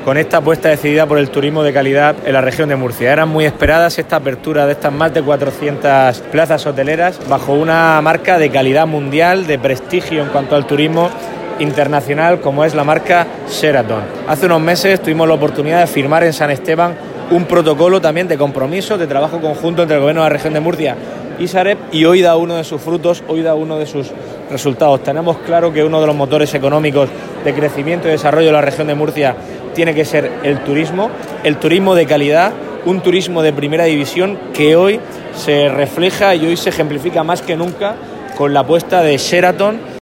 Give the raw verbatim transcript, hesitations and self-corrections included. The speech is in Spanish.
con esta apuesta decidida por el turismo de calidad en la región de Murcia. Eran muy esperadas esta apertura de estas más de cuatrocientas plazas hoteleras bajo una marca de calidad mundial, de prestigio en cuanto al turismo internacional, como es la marca Sheraton. Hace unos meses tuvimos la oportunidad de firmar en San Esteban un protocolo también de compromiso, de trabajo conjunto entre el Gobierno de la región de Murcia y Sareb, y hoy da uno de sus frutos, hoy da uno de sus resultados. Tenemos claro que uno de los motores económicos de crecimiento y desarrollo de la región de Murcia tiene que ser el turismo, el turismo de calidad, un turismo de primera división que hoy se refleja y hoy se ejemplifica más que nunca con la apuesta de Sheraton